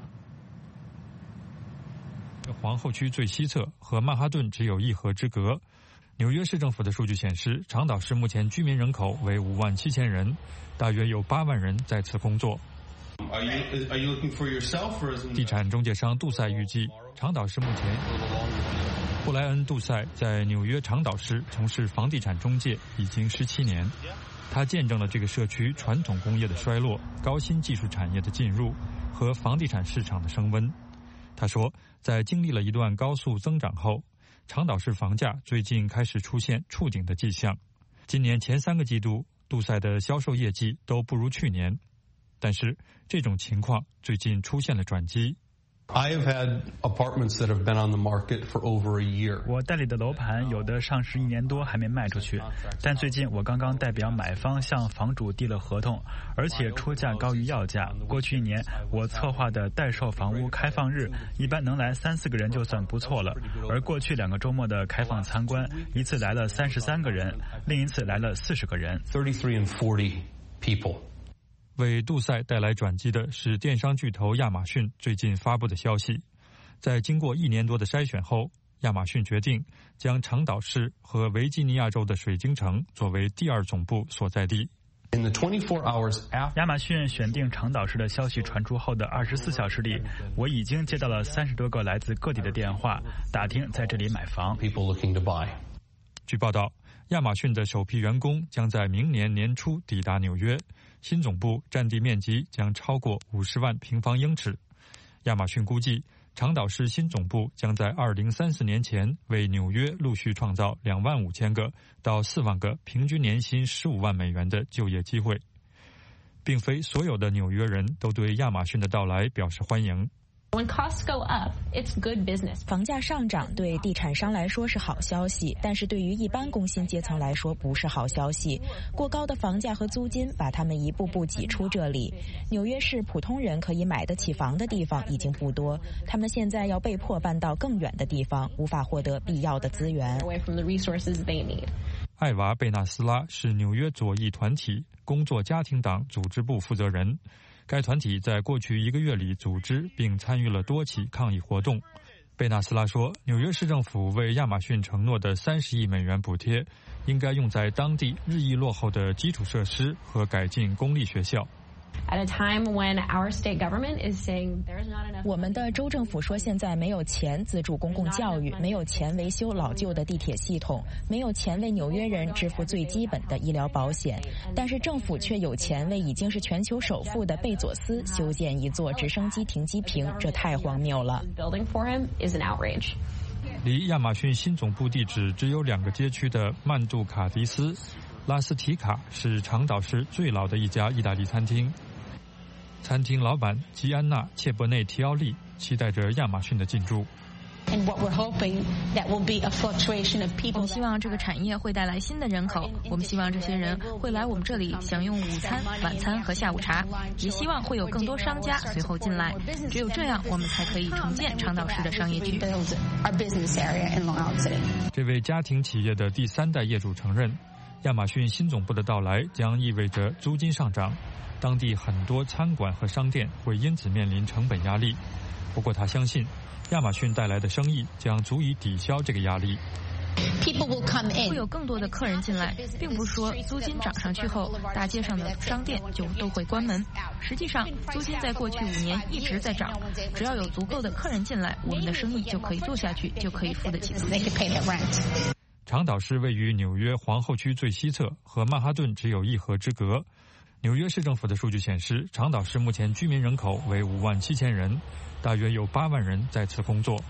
皇后区最西侧和曼哈顿只有1河之隔。纽约市政府的数据显示，长岛市目前居民人口为57000人，大约有8万人在此工作。地产中介商杜塞预计，长岛市目前布莱恩·杜塞在纽约长岛市从事房地产中介已经17年，他见证了这个社区传统工业的衰落、高新技术产业的进入和房地产市场的升温。他说，在经历了一段高速增长后，长岛市房价最近开始出现触顶的迹象。今年前3个季度，杜塞的销售业绩都不如去年，但是这种情况最近出现了转机。 I have had apartments that have been on the market for over a year. 我代理的楼盘有的上市1年多还没卖出去，但最近我刚刚代表买方向房主递了合同，而且出价高于要价。过去1年，我策划的待售房屋开放日一般能来3-4个人就算不错了，而过去2个周末的开放参观，一次来了33个人，另一次来了40个人。 33 and 40 people. 为杜塞带来转机的是电商巨头亚马逊最近发布的消息。在经过1年多的筛选后，亚马逊决定将长岛市和维吉尼亚州的水晶城作为第2总部所在地。 亚马逊选定长岛市的消息传出后的24小时里，我已经接到了30多个来自各地的电话，打听在这里买房。 据报道，亚马逊的首批员工将在明年年初抵达纽约，新总部占地面积将超过50万平方英尺。亚马逊估计，长岛市新总部将在2034年前为纽约陆续创造25000个到4万个平均年薪15万美元的就业机会。并非所有的纽约人都对亚马逊的到来表示欢迎。 When costs go up, it's good business. 房价上涨对地产商来说是好消息，但是对于一般工薪阶层来说不是好消息。过高的房价和租金把他们一步步挤出这里。纽约市普通人可以买得起房的地方已经不多，他们现在要被迫搬到更远的地方，无法获得必要的资源。 艾娃·贝纳斯拉是纽约左翼团体工作家庭党组织部负责人。该团体在过去1个月里组织并参与了多起抗议活动。贝纳斯拉说，纽约市政府为亚马逊承诺的30亿美元补贴，应该用在当地日益落后的基础设施和改进公立学校。 我们的州政府说现在没有钱资助公共教育，没有钱维修老旧的地铁系统，没有钱为纽约人支付最基本的医疗保险，但是政府却有钱为已经是全球首富的贝佐斯修建一座直升机停机坪，这太荒谬了。 离亚马逊新总部地址只有2个街区的曼杜卡迪斯拉斯提卡是长岛市最老的一家意大利餐厅。餐厅老板吉安娜·切伯内提奥利期待着亚马逊的进驻。 我们希望这个产业会带来新的人口，我们希望这些人会来我们这里享用午餐、晚餐和下午茶，也希望会有更多商家随后进来。只有这样，我们才可以重建长岛市的商业区。 这位家庭企业的第3代业主承认，亚马逊新总部的到来将意味着租金上涨，当地很多餐馆和商店会因此面临成本压力。不过他相信，亚马逊带来的生意将足以抵消这个压力。 会有更多的客人进来，并不是说租金涨上去后，大街上的商店就都会关门。实际上，租金在过去5年一直在涨，只要有足够的客人进来，我们的生意就可以做下去，就可以付得起租金。 长岛市位于纽约皇后区最西侧，和曼哈顿只有1河之隔。纽约市政府的数据显示，长岛市目前居民人口为57000人，大约有8万人在此工作。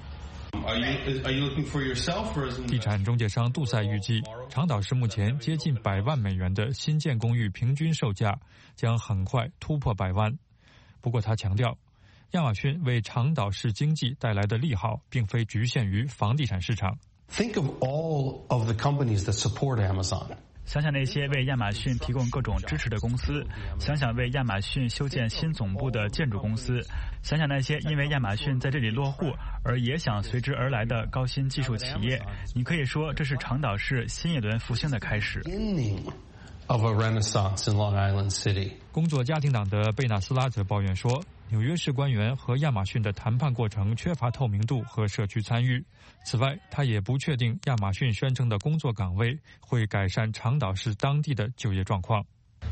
地产中介商杜塞预计，长岛市目前接近100万美元的新建公寓平均售价将很快突破100万。不过他强调，亚马逊为长岛市经济带来的利好并非局限于房地产市场。 Think of all of the companies that support Amazon. 想想那些为亚马逊提供各种支持的公司，想想为亚马逊修建新总部的建筑公司，想想那些因为亚马逊在这里落户而也想随之而来的高新技术企业。你可以说这是长岛市新一轮复兴的开始。 Of a renaissance in Long Island City. 工作家庭党的贝纳斯拉则抱怨说，纽约市官员和亚马逊的谈判过程缺乏透明度和社区参与。此外，他也不确定亚马逊宣称的工作岗位会改善长岛市当地的就业状况。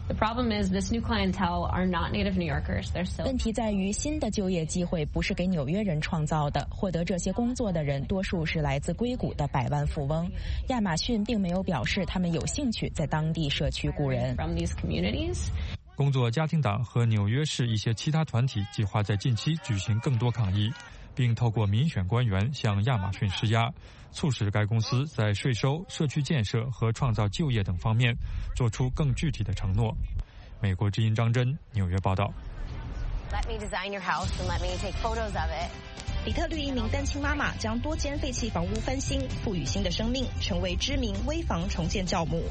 问题在于，新的就业机会不是给纽约人创造的，获得这些工作的人多数是来自硅谷的100万富翁。亚马逊并没有表示他们有兴趣在当地社区雇人。 工作家庭党和纽约市一些其他团体计划在近期举行更多抗议，并透过民选官员向亚马逊施压，促使该公司在税收、社区建设和创造就业等方面做出更具体的承诺。美国之音张真，纽约报道。 底特律一名单亲妈妈将多间废弃房屋翻新，赋予新的生命，成为知名危房重建教母。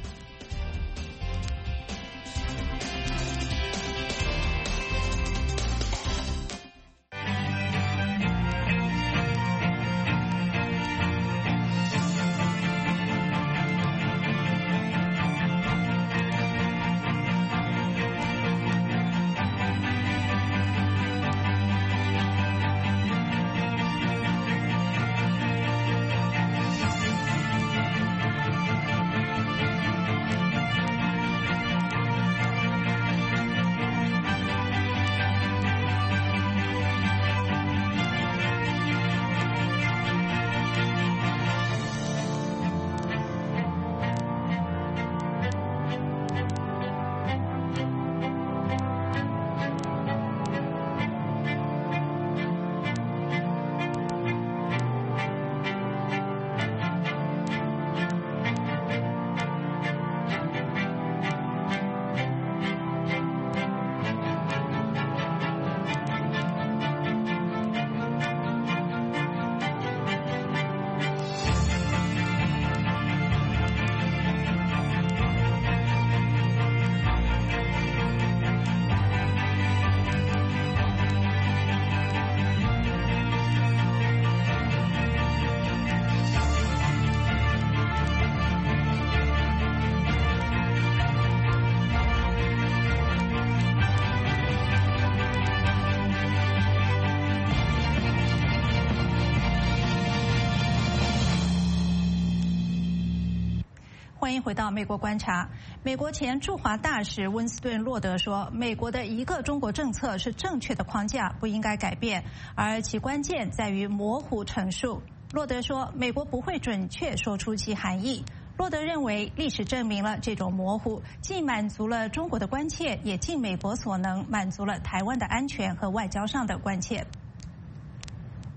欢迎回到美国观察。美国前驻华大使温斯顿·洛德说，美国的一个中国政策是正确的框架，不应该改变，而其关键在于模糊陈述。洛德说，美国不会准确说出其含义。洛德认为，历史证明了这种模糊既满足了中国的关切，也尽美国所能满足了台湾的安全和外交上的关切。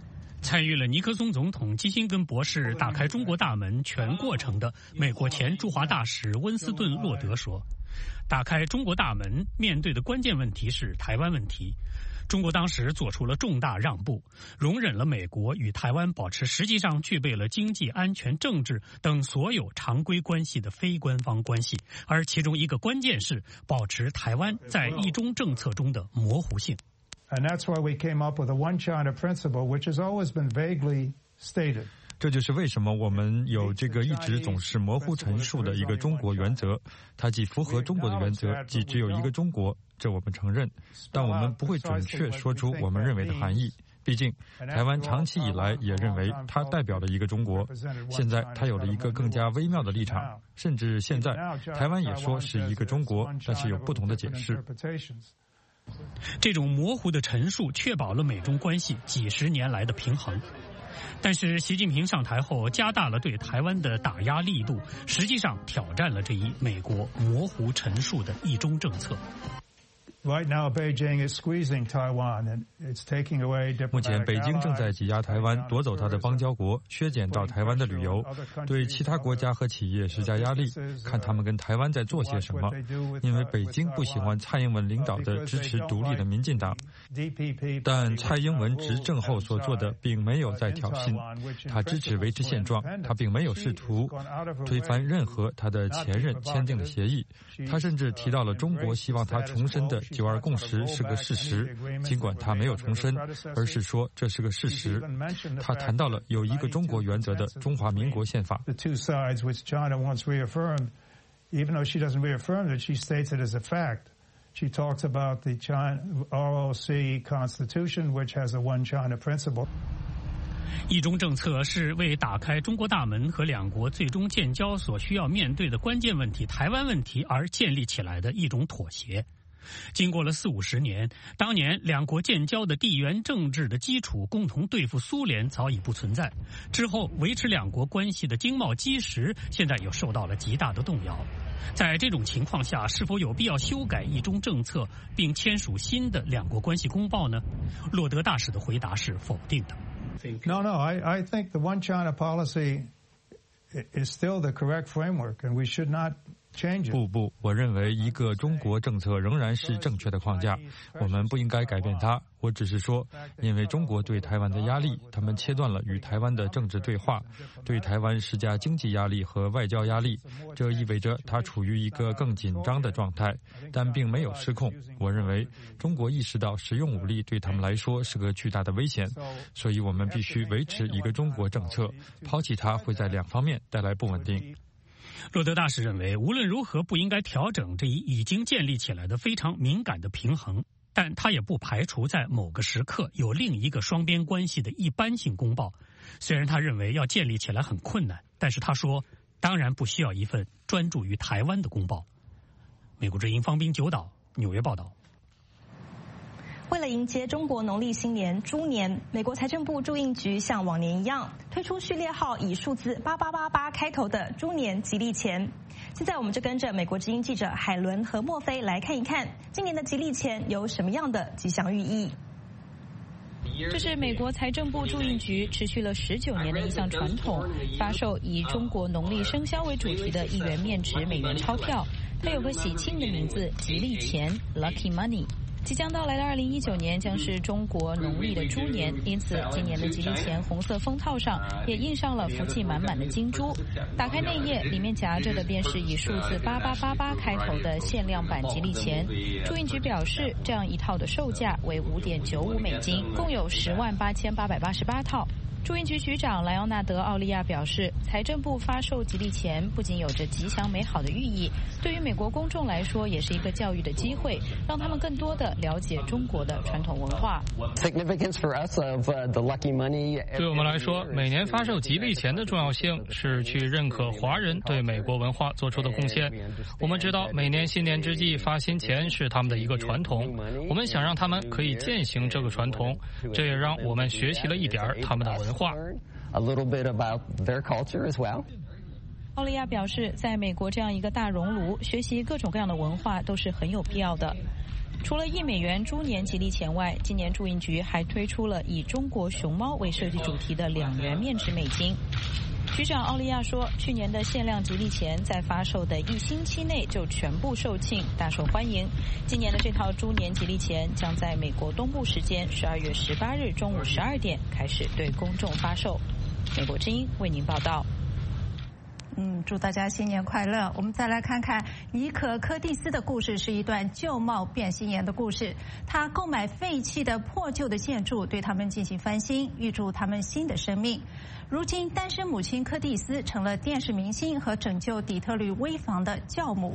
参与了尼克松总统基辛根博士打开中国大门全过程的美国前驻华大使温斯顿·洛德说，打开中国大门面对的关键问题是台湾问题。中国当时做出了重大让步，容忍了美国与台湾保持实际上具备了经济、安全、政治等所有常规关系的非官方关系，而其中一个关键是保持台湾在一中政策中的模糊性。 And that's why we came up with a one China principle, which has always been vaguely stated. 这就是为什么我们有这个一直总是模糊陈述的一个中国原则，它既符合中国的原则，既只有一个中国，这我们承认，但我们不会准确说出我们认为的含义。毕竟，台湾长期以来也认为它代表了一个中国，现在它有了一个更加微妙的立场，甚至现在台湾也说是一个中国，但是有不同的解释。 这种模糊的陈述确保了美中关系几十年来的平衡。但是习近平上台后加大了对台湾的打压力度，实际上挑战了这一美国模糊陈述的一中政策。 Right now, Beijing is squeezing Taiwan, and it's taking away diplomatic 目前，北京正在挤压台湾，夺走它的邦交国，削减到台湾的旅游，对其他国家和企业施加压力，看他们跟台湾在做些什么。因为北京不喜欢蔡英文领导的支持独立的民进党，但蔡英文执政后所做的并没有在挑衅，他支持维持现状，他并没有试图推翻任何他的前任签订的协议，他甚至提到了中国希望他重申的9·2共识是个事实，尽管他没有重申，而是说这是个事实。他谈到了有一个中国原则的中华民国宪法。 Even though she doesn't reaffirm it, she states it as a fact. She talks about the ROC Constitution, which has a one China principle. 一中政策是为打开中国大门和两国最终建交所需要面对的关键问题台湾问题而建立起来的一种妥协。经过了40-50年，当年两国建交的地缘政治的基础，共同对付苏联早已不存在。之后维持两国关系的经贸基石，现在又受到了极大的动摇。在这种情况下，是否有必要修改一中政策，并签署新的两国关系公报呢？洛德大使的回答是否定的。 No, I think the one China policy is still the correct framework, and we should not change it. 不，我认为一个中国政策仍然是正确的框架，我们不应该改变它。我只是说，因为中国对台湾的压力，他们切断了与台湾的政治对话，对台湾施加经济压力和外交压力，这意味着它处于一个更紧张的状态，但并没有失控。我认为中国意识到使用武力对他们来说是个巨大的危险，所以我们必须维持一个中国政策，抛弃它会在两方面带来不稳定。 洛德大使认为，无论如何不应该调整这一已经建立起来的非常敏感的平衡，但他也不排除在某个时刻有另一个双边关系的一般性公报。虽然他认为要建立起来很困难，但是他说，当然不需要一份专注于台湾的公报。美国之音方斌九岛纽约报道。 为了迎接中国农历新年猪年，美国财政部驻印局像往年一样推出序列号以数字8888开头的猪年吉利钱。现在我们就跟着美国之音记者海伦和墨菲来看一看今年的吉利钱有什么样的吉祥寓意。 这是美国财政部驻印局持续了19年的一项传统，发售以中国农历生肖为主题的1元面值美元钞票，它有个喜庆的名字——吉利钱 （Lucky Money）。即将到来的2019年将是中国农历的猪年，因此今年的吉利钱红色封套上也印上了福气满满的金猪。打开内页，里面夹着的便是以数字8888开头的限量版吉利钱。驻印局表示，这样一套的售价为$5.95美金，共有108888套。驻印局局长莱昂纳德·奥利亚表示，财政部发售吉利钱不仅有着吉祥美好的寓意，对于美国公众来说也是一个教育的机会，让他们更多的了解中国的传统文化。 对我们来说，每年发售吉利钱的重要性是去认可华人对美国文化做出的贡献。我们知道每年新年之际发新钱是他们的一个传统，我们想让他们可以践行这个传统，这也让我们学习了一点他们的文化。 奥利亚表示，在美国这样一个大熔炉，学习各种各样的文化都是很有必要的。 除了1美元猪年吉利钱外，今年驻印局还推出了以中国熊猫为设计主题的2元面值美金。局长奥利亚说，去年的限量吉利钱在发售的1星期内就全部售罄，大受欢迎。今年的这套猪年吉利钱将在美国东部时间12月18日中午12点开始对公众发售。美国之音为您报道。 祝大家新年快乐。我们再来看看尼可·柯蒂斯的故事，是一段旧貌变新颜的故事。他购买废弃的破旧的建筑，对他们进行翻新，预祝他们新的生命。如今单身母亲柯蒂斯成了电视明星和拯救底特律危房的教母。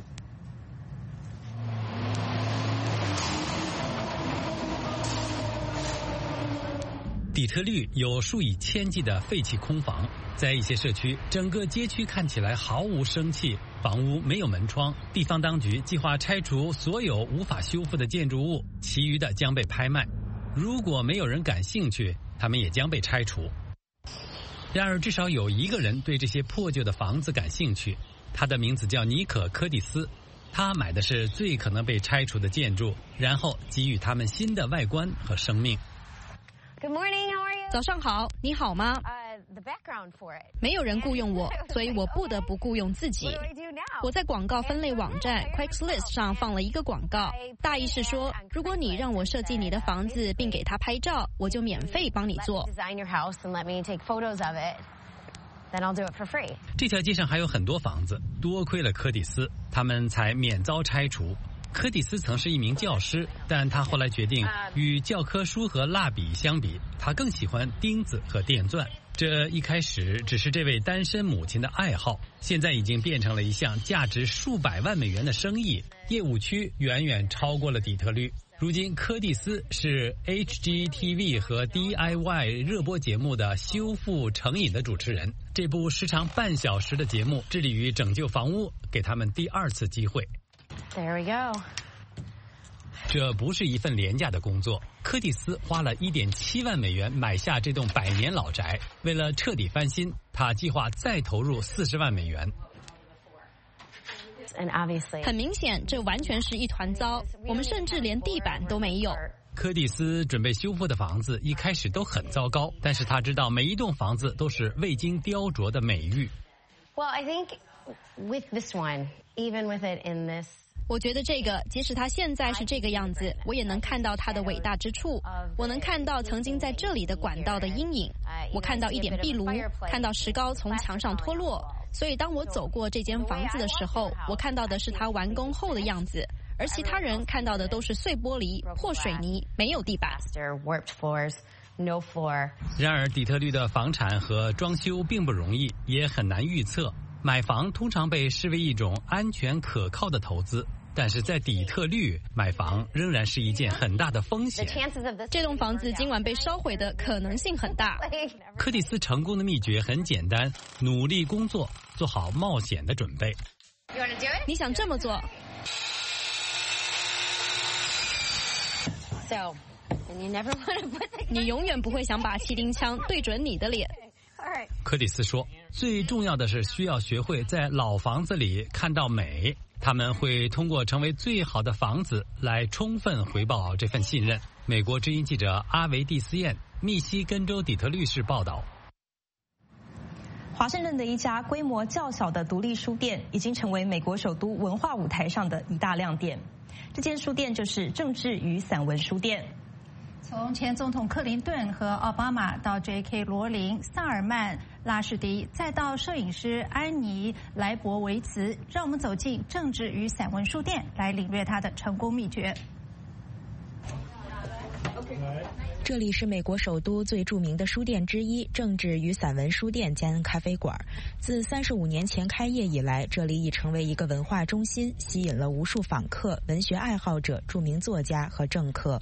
底特律有数以千计的废弃空房，在一些社区，整个街区看起来毫无生气，房屋没有门窗。地方当局计划拆除所有无法修复的建筑物，其余的将被拍卖。如果没有人感兴趣，他们也将被拆除。然而，至少有一个人对这些破旧的房子感兴趣，他的名字叫尼可·柯蒂斯。他买的是最可能被拆除的建筑，然后给予他们新的外观和生命。 Good morning, how are you? 早上好，你好吗？ The background for it. 没有人雇佣我，所以我不得不雇佣自己。我在广告分类网站 Craigslist 上放了一个广告，大意是说，如果你让我设计你的房子并给他拍照，我就免费帮你做。 Design your house and let me take photos of it. Then I'll do it for free. 这条街上还有很多房子，多亏了柯蒂斯，他们才免遭拆除。柯蒂斯曾是一名教师，但他后来决定与教科书和蜡笔相比，他更喜欢钉子和电钻。这一开始只是这位单身母亲的爱好，现在已经变成了一项价值数百万美元的生意，业务区远远超过了底特律。如今，柯蒂斯是 HGTV 和 DIY 热播节目的修复成瘾的主持人。这部时长半小时的节目致力于拯救房屋，给他们第2次机会。 There we go. 这不是一份廉价的工作。柯蒂斯花了1.7万美元买下这栋100年老宅，为了彻底翻新，他计划再投入40万美元。 很明显，这完全是一团糟，我们甚至连地板都没有。 柯蒂斯准备修复的房子一开始都很糟糕，但是他知道每一栋房子都是未经雕琢的美玉。 Well, I think with this one, even with it in this. 我觉得这个，即使它现在是这个样子，我也能看到它的伟大之处。我能看到曾经在这里的管道的阴影，我看到一点壁炉，看到石膏从墙上脱落。所以当我走过这间房子的时候，我看到的是它完工后的样子，而其他人看到的都是碎玻璃、破水泥，没有地板。 然而，底特律的房产和装修并不容易，也很难预测。买房通常被视为一种安全可靠的投资，但是在底特律买房仍然是一件很大的风险。 这栋房子今晚被烧毁的可能性很大。 柯蒂斯成功的秘诀很简单，努力工作，做好冒险的准备。 你想这么做？ 你永远不会想把气钉枪对准你的脸。 柯蒂斯说，最重要的是需要学会在老房子里看到美，他们会通过成为最好的房子来充分回报这份信任。美国之音记者阿维蒂斯燕，密西根州底特律市报道。 华盛顿的一家规模较小的独立书店已经成为美国首都文化舞台上的一大亮点。这间书店就是政治与散文书店。 从前总统克林顿和奥巴马到 J.K. 罗琳、萨尔曼、拉什迪，再到摄影师安妮·莱博维茨，让我们走进政治与散文书店，来领略它的成功秘诀。 这里是美国首都最著名的书店之一——政治与散文书店兼咖啡馆。自35年前开业以来，这里已成为一个文化中心，吸引了无数访客、文学爱好者、著名作家和政客。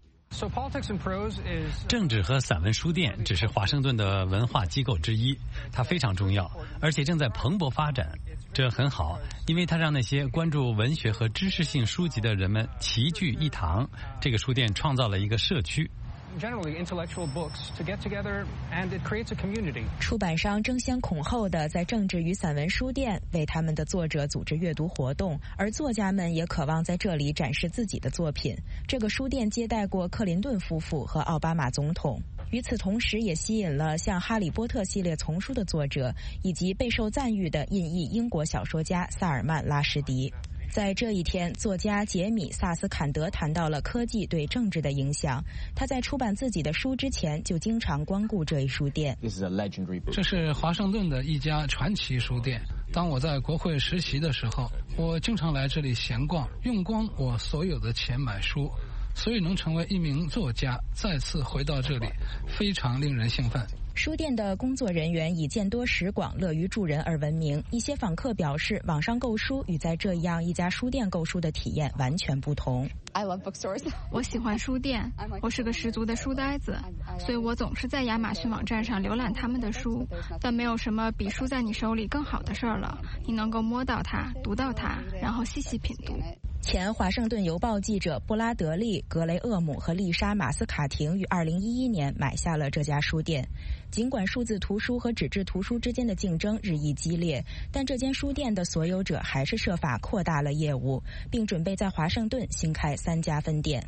政治和散文书店只是华盛顿的文化机构之一，它非常重要，而且正在蓬勃发展。这很好，因为它让那些关注文学和知识性书籍的人们齐聚一堂。这个书店创造了一个社区。 出版商争先恐后的在政治与散文书店为他们的作者组织阅读活动，而作家们也渴望在这里展示自己的作品。这个书店接待过克林顿夫妇和奥巴马总统。与此同时，也吸引了像《哈利波特》系列丛书的作者，以及备受赞誉的印裔英国小说家萨尔曼·拉什迪。在这一天，作家杰米·萨斯坎德谈到了科技对政治的影响。他在出版自己的书之前，就经常光顾这一书店。 这是华盛顿的一家传奇书店。当我在国会实习的时候，我经常来这里闲逛，用光我所有的钱买书。所以能成为一名作家，再次回到这里，非常令人兴奋。 书店的工作人员以见多识广、乐于助人而闻名。一些访客表示，网上购书与在这样一家书店购书的体验完全不同。 我喜欢书店，我是个十足的书呆子，所以我总是在亚马逊网站上浏览他们的书。但没有什么比书在你手里更好的事儿了，你能够摸到它、读到它，然后细细品读。 前华盛顿邮报记者布拉德利·格雷厄姆和丽莎·马斯卡廷于2011年买下了这家书店。尽管数字图书和纸质图书之间的竞争日益激烈，但这间书店的所有者还是设法扩大了业务，并准备在华盛顿新开3家分店。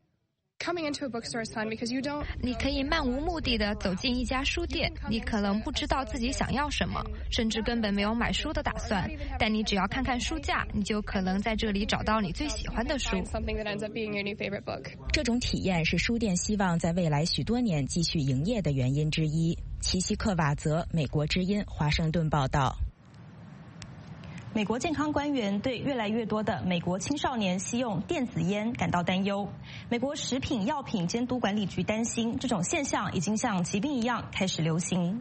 你可以漫无目的地走进一家书店，你可能不知道自己想要什么，甚至根本没有买书的打算，但你只要看看书架，你就可能在这里找到你最喜欢的书。 这种体验是书店希望在未来许多年继续营业的原因之一。齐西克瓦泽，美国之音，华盛顿报道。 美国健康官员对越来越多的美国青少年吸用电子烟感到担忧。美国食品药品监督管理局担心，这种现象已经像疾病一样开始流行。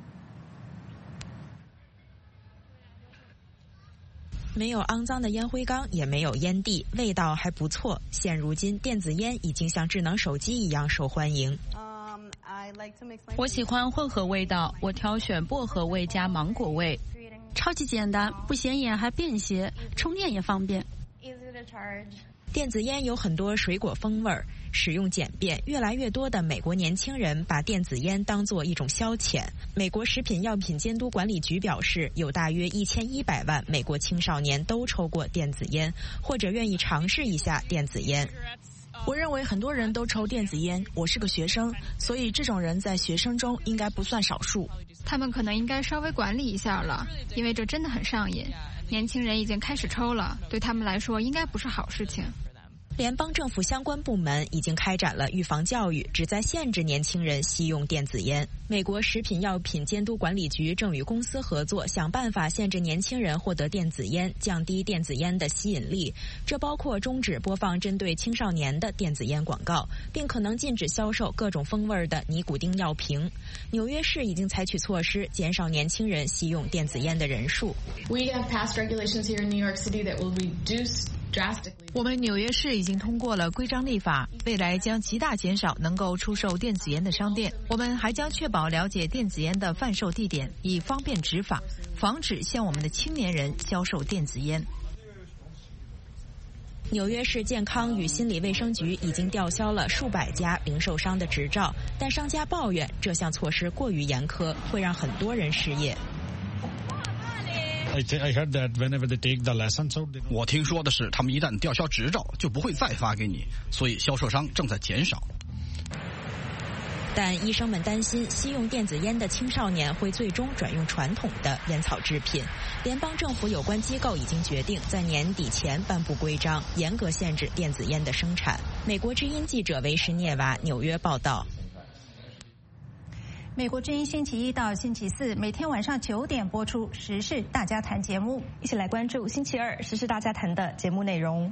没有肮脏的烟灰缸，也没有烟蒂，味道还不错。现如今，电子烟已经像智能手机一样受欢迎。 我喜欢混合味道，我挑选薄荷味加芒果味。超级简单，不显眼还便携，充电也方便。 电子烟有很多水果风味，使用简便，越来越多的美国年轻人把电子烟当作一种消遣。美国食品药品监督管理局表示，有大约1100万美国青少年都抽过电子烟，或者愿意尝试一下电子烟。 我认为很多人都抽电子烟，我是个学生，所以这种人在学生中应该不算少数。 他们可能应该稍微管理一下了，因为这真的很上瘾。年轻人已经开始抽了，对他们来说应该不是好事情。 联邦政府相关部门已经开展了预防教育，旨在限制年轻人吸用电子烟。美国食品药品监督管理局正与公司合作，想办法限制年轻人获得电子烟，降低电子烟的吸引力。这包括终止播放针对青少年的电子烟广告，并可能禁止销售各种风味的尼古丁药瓶。纽约市已经采取措施，减少年轻人吸用电子烟的人数。 We have passed regulations here in New York City that will reduce 我们纽约市已经通过了规章立法，未来将极大减少能够出售电子烟的商店。我们还将确保了解电子烟的贩售地点，以方便执法，防止向我们的青年人销售电子烟。 纽约市健康与心理卫生局已经吊销了数百家零售商的执照，但商家抱怨这项措施过于严苛，会让很多人失业。 我听说的是，他们一旦吊销执照，就不会再发给你，所以销售商正在减少。 但医生们担心，吸用电子烟的青少年会最终转用传统的烟草制品。联邦政府有关机构已经决定在年底前颁布规章，严格限制电子烟的生产。美国之音记者维什涅娃纽约报道。 美国之音星期一到星期四每天晚上9点播出《时事大家谈》节目， 一起来关注星期二《时事大家谈》的节目内容。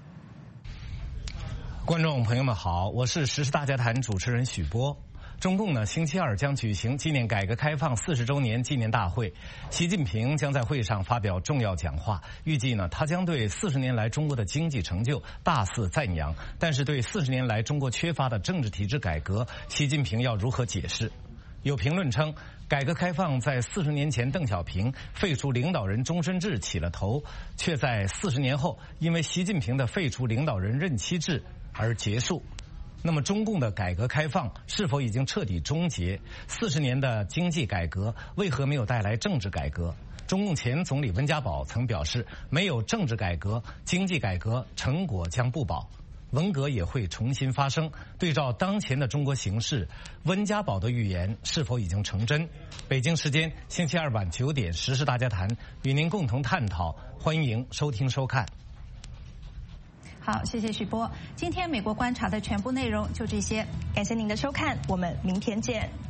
观众朋友们好，我是《时事大家谈》主持人许波。中共呢，星期二将举行纪念改革开放40周年纪念大会，习近平将在会上发表重要讲话。预计呢，他将对40年来中国的经济成就大肆赞扬，但是对40年来中国缺乏的政治体制改革，习近平要如何解释？有评论称，改革开放在40年前邓小平废除领导人终身制起了头，却在40年后因为习近平的废除领导人任期制而结束。 那么中共的改革开放是否已经彻底终结？40年的经济改革为何没有带来政治改革？中共前总理温家宝曾表示，没有政治改革，经济改革成果将不保，文革也会重新发生。对照当前的中国形势，温家宝的预言是否已经成真？北京时间星期二晚9点，时事大家谈与您共同探讨，欢迎收听收看。 好，谢谢许波。今天美国观察的全部内容就这些， 感谢您的收看，我们明天见。